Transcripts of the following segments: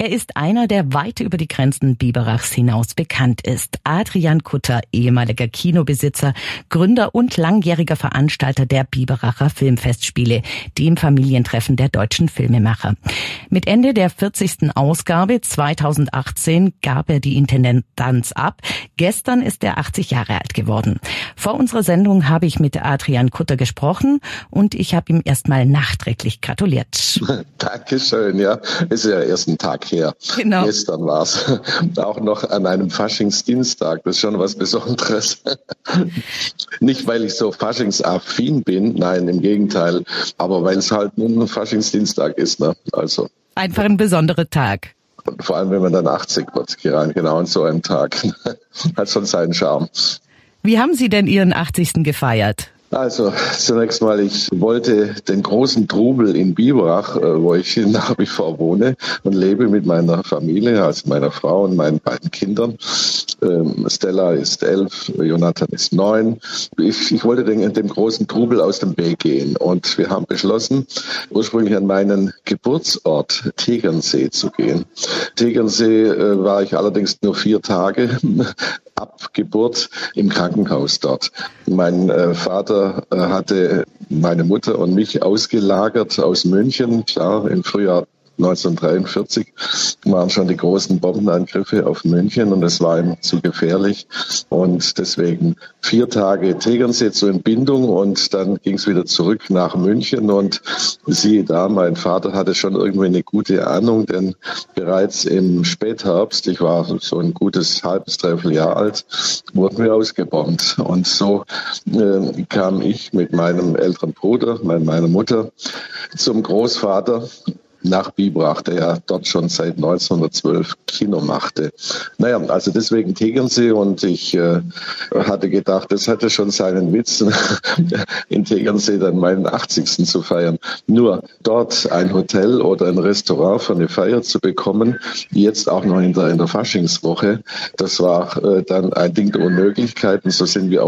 Er ist einer, der weit über die Grenzen Biberachs hinaus bekannt ist. Adrian Kutter, ehemaliger Kinobesitzer, Gründer und langjähriger Veranstalter der Biberacher Filmfestspiele, dem Familientreffen der deutschen Filmemacher. Mit Ende der 40. Ausgabe 2018 gab er die Intendanz ab. Gestern ist er 80 Jahre alt geworden. Vor unserer Sendung habe ich mit Adrian Kutter gesprochen und ich habe ihm erstmal nachträglich gratuliert. Dankeschön, ja. Ist ja erst ein Tag her. Genau. Gestern war es. Auch noch an einem Faschingsdienstag. Das ist schon was Besonderes. Nicht, weil ich so faschingsaffin bin, nein, im Gegenteil. Aber weil es halt nun ein Faschingsdienstag ist, ne? Also. Einfach ein besonderer Tag. Und vor allem, wenn man dann 80 wird, genau an so einem Tag. Hat schon seinen Charme. Wie haben Sie denn Ihren 80. gefeiert? Also zunächst mal, ich wollte den großen Trubel in Biberach, wo ich nach wie vor wohne und lebe mit meiner Familie, also meiner Frau und meinen beiden Kindern. Stella ist 11, Jonathan ist 9. Ich wollte dem großen Trubel aus dem Weg gehen und wir haben beschlossen, ursprünglich an meinen Geburtsort Tegernsee zu gehen. Tegernsee war ich allerdings nur 4 Tage ab Geburt im Krankenhaus dort. Mein Vater hatte meine Mutter und mich ausgelagert aus München, klar, im Frühjahr 1943 waren schon die großen Bombenangriffe auf München und es war ihm zu gefährlich und deswegen 4 Tage Tegernsee zur Entbindung und dann ging es wieder zurück nach München und siehe da, mein Vater hatte schon irgendwie eine gute Ahnung, denn bereits im Spätherbst, ich war so ein gutes halbes, dreiviertel Jahr alt, wurden wir ausgebombt und so kam ich mit meinem älteren Bruder, meiner Mutter, zum Großvater nach Biberach, der ja dort schon seit 1912 Kino machte. Naja, also deswegen Tegernsee und ich hatte gedacht, das hatte schon seinen Witz, in Tegernsee dann meinen 80. zu feiern. Nur dort ein Hotel oder ein Restaurant für eine Feier zu bekommen, jetzt auch noch in der Faschingswoche, das war dann ein Ding der Unmöglichkeiten. So sind wir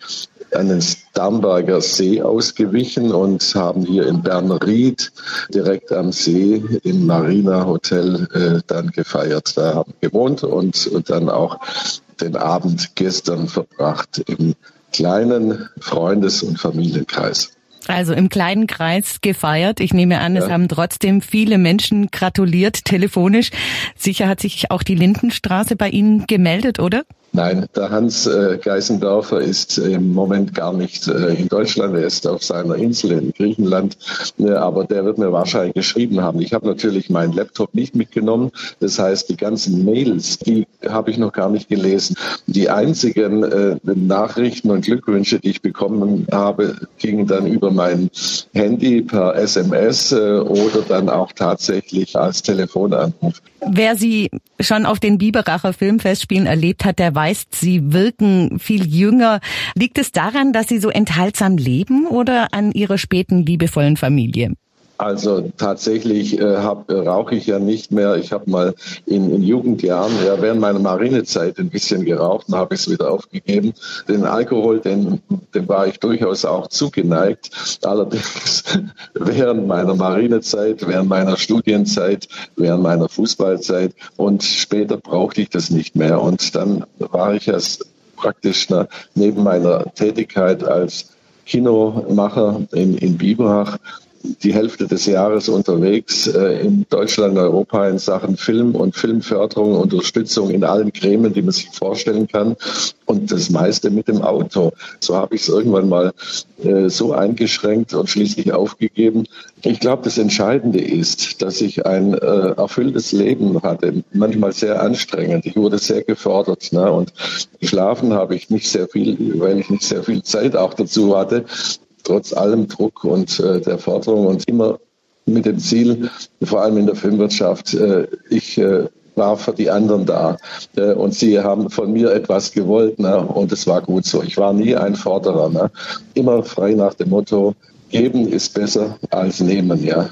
an den Starnberger See ausgewichen und haben hier in Bernried direkt am See im Marina Hotel dann gefeiert. Da haben wir gewohnt und dann auch den Abend gestern verbracht im kleinen Freundes- und Familienkreis. Also im kleinen Kreis gefeiert. Ich nehme an, es haben trotzdem viele Menschen gratuliert, telefonisch. Sicher hat sich auch die Lindenstraße bei Ihnen gemeldet, oder? Nein, der Hans Geisendorfer ist im Moment gar nicht in Deutschland, er ist auf seiner Insel in Griechenland, aber der wird mir wahrscheinlich geschrieben haben. Ich habe natürlich meinen Laptop nicht mitgenommen, das heißt, die ganzen Mails, die habe ich noch gar nicht gelesen. Die einzigen Nachrichten und Glückwünsche, die ich bekommen habe, gingen dann über mein Handy per SMS oder dann auch tatsächlich als Telefonanruf. Wer Sie schon auf den Biberacher Filmfestspielen erlebt hat, der weiß, Sie wirken viel jünger. Liegt es daran, dass Sie so enthaltsam leben oder an Ihrer späten liebevollen Familie? Also tatsächlich rauche ich ja nicht mehr. Ich habe mal in Jugendjahren, während meiner Marinezeit ein bisschen geraucht, dann habe ich es wieder aufgegeben. Den Alkohol, dem war ich durchaus auch zugeneigt. Allerdings während meiner Marinezeit, während meiner Studienzeit, während meiner Fußballzeit und später brauchte ich das nicht mehr. Und dann war ich erst praktisch neben meiner Tätigkeit als Kinomacher in Biberach die Hälfte des Jahres unterwegs in Deutschland, Europa in Sachen Film und Filmförderung, Unterstützung in allen Gremien, die man sich vorstellen kann und das meiste mit dem Auto. So habe ich es irgendwann mal so eingeschränkt und schließlich aufgegeben. Ich glaube, das Entscheidende ist, dass ich ein erfülltes Leben hatte, manchmal sehr anstrengend. Ich wurde sehr gefordert, ne? Und geschlafen habe ich nicht sehr viel, weil ich nicht sehr viel Zeit auch dazu hatte. Trotz allem Druck und der Forderung und immer mit dem Ziel, vor allem in der Filmwirtschaft, ich war für die anderen da und sie haben von mir etwas gewollt, ne? Und es war gut so. Ich war nie ein Forderer, ne? Immer frei nach dem Motto, geben ist besser als nehmen, ja.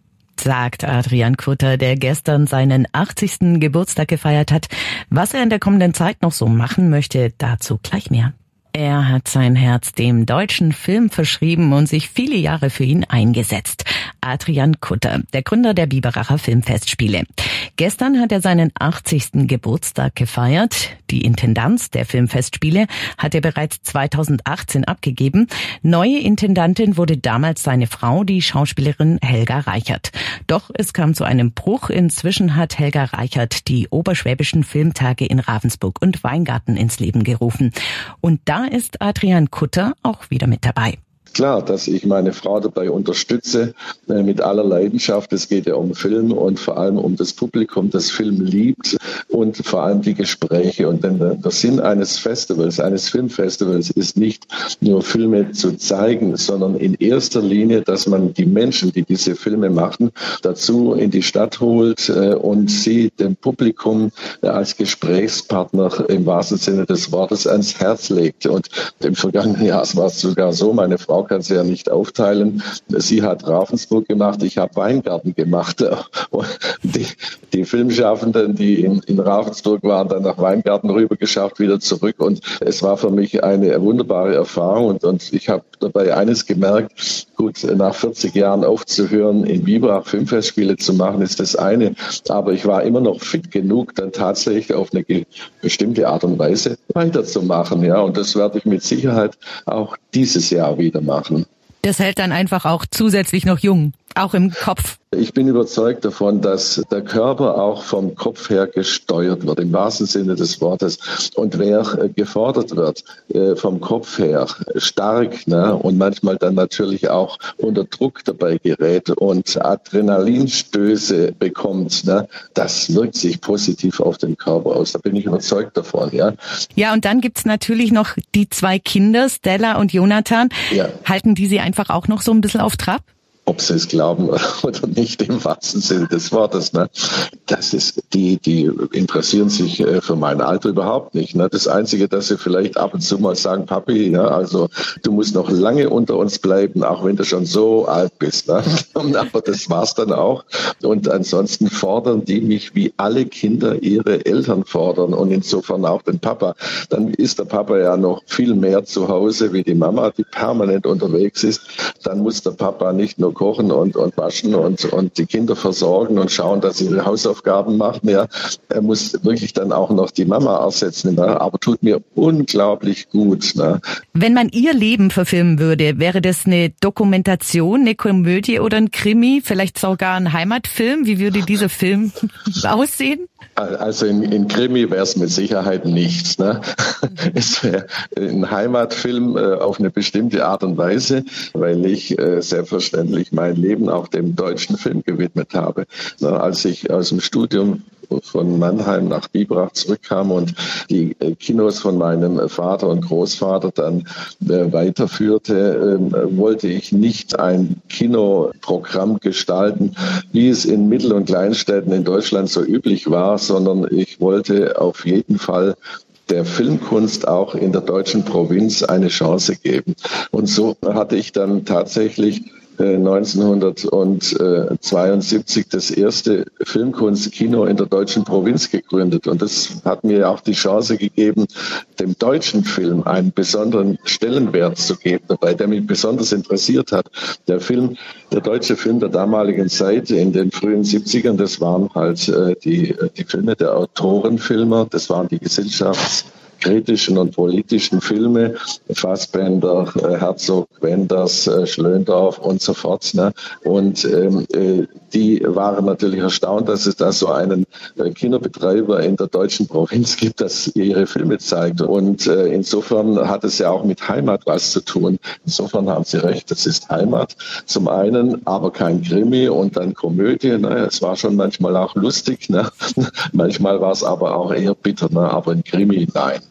Sagt Adrian Kutter, der gestern seinen 80. Geburtstag gefeiert hat. Was er in der kommenden Zeit noch so machen möchte, dazu gleich mehr. Er hat sein Herz dem deutschen Film verschrieben und sich viele Jahre für ihn eingesetzt. Adrian Kutter, der Gründer der Biberacher Filmfestspiele. Gestern hat er seinen 80. Geburtstag gefeiert. Die Intendanz der Filmfestspiele hat er bereits 2018 abgegeben. Neue Intendantin wurde damals seine Frau, die Schauspielerin Helga Reichert. Doch es kam zu einem Bruch. Inzwischen hat Helga Reichert die Oberschwäbischen Filmtage in Ravensburg und Weingarten ins Leben gerufen. Und da ist Adrian Kutter auch wieder mit dabei. Klar, dass ich meine Frau dabei unterstütze, mit aller Leidenschaft. Es geht ja um Film und vor allem um das Publikum, das Film liebt und vor allem die Gespräche. Und denn der Sinn eines Festivals, eines Filmfestivals ist nicht nur Filme zu zeigen, sondern in erster Linie, dass man die Menschen, die diese Filme machen, dazu in die Stadt holt und sie dem Publikum als Gesprächspartner im wahrsten Sinne des Wortes ans Herz legt. Und im vergangenen Jahr war es sogar so, meine Frau kann sie ja nicht aufteilen. Sie hat Ravensburg gemacht, ich habe Weingarten gemacht. Und die Filmschaffenden, die in Ravensburg waren, dann nach Weingarten rüber geschafft, wieder zurück. Und es war für mich eine wunderbare Erfahrung. Und ich habe dabei eines gemerkt, gut, nach 40 Jahren aufzuhören, in Biberach Filmfestspiele zu machen, ist das eine. Aber ich war immer noch fit genug, dann tatsächlich auf eine bestimmte Art und Weise weiterzumachen. Ja, und das werde ich mit Sicherheit auch dieses Jahr wieder machen. Das hält dann einfach auch zusätzlich noch jung, auch im Kopf. Ich bin überzeugt davon, dass der Körper auch vom Kopf her gesteuert wird, im wahrsten Sinne des Wortes. Und wer gefordert wird, vom Kopf her stark, ne, und manchmal dann natürlich auch unter Druck dabei gerät und Adrenalinstöße bekommt, ne, das wirkt sich positiv auf den Körper aus. Da bin ich überzeugt davon, ja. Ja, und dann gibt's natürlich noch die 2 Kinder, Stella und Jonathan. Ja. Halten die sie einfach auch noch so ein bisschen auf Trab? Ob sie es glauben oder nicht, im wahrsten Sinne des Wortes. Ne? Das ist die interessieren sich für mein Alter überhaupt nicht. Ne? Das Einzige, dass sie vielleicht ab und zu mal sagen, Papi, ja, also du musst noch lange unter uns bleiben, auch wenn du schon so alt bist. Ne? Aber das war's dann auch. Und ansonsten fordern die mich, wie alle Kinder ihre Eltern fordern und insofern auch den Papa. Dann ist der Papa ja noch viel mehr zu Hause wie die Mama, die permanent unterwegs ist. Dann muss der Papa nicht nur kochen und waschen und die Kinder versorgen und schauen, dass sie ihre Hausaufgaben machen. Ja, er muss wirklich dann auch noch die Mama ersetzen, ne? Aber tut mir unglaublich gut. Ne? Wenn man ihr Leben verfilmen würde, wäre das eine Dokumentation, eine Komödie oder ein Krimi, vielleicht sogar ein Heimatfilm? Wie würde dieser Film aussehen? Also in Krimi wäre es mit Sicherheit nichts. Ne? Es wäre ein Heimatfilm auf eine bestimmte Art und Weise, weil ich selbstverständlich mein Leben auch dem deutschen Film gewidmet habe. Ne? Als ich aus dem Studium von Mannheim nach Biberach zurückkam und die Kinos von meinem Vater und Großvater dann weiterführte, wollte ich nicht ein Kinoprogramm gestalten, wie es in Mittel- und Kleinstädten in Deutschland so üblich war, sondern ich wollte auf jeden Fall der Filmkunst auch in der deutschen Provinz eine Chance geben. Und so hatte ich dann tatsächlich 1972 das erste Filmkunstkino in der deutschen Provinz gegründet. Und das hat mir auch die Chance gegeben, dem deutschen Film einen besonderen Stellenwert zu geben, dabei, der mich besonders interessiert hat. Der deutsche Film der damaligen Zeit in den frühen 70ern, das waren halt die Filme der Autorenfilmer, das waren die gesellschaftskritischen und politischen Filme, Fassbender, Herzog, Wenders, Schlöndorff und so fort. Ne? Und die waren natürlich erstaunt, dass es da so einen Kinobetreiber in der deutschen Provinz gibt, das ihre Filme zeigt. Und insofern hat es ja auch mit Heimat was zu tun. Insofern haben Sie recht, das ist Heimat zum einen, aber kein Krimi und dann Komödie. Ne? Es war schon manchmal auch lustig, ne? Manchmal war es aber auch eher bitter, ne? Aber ein Krimi, nein.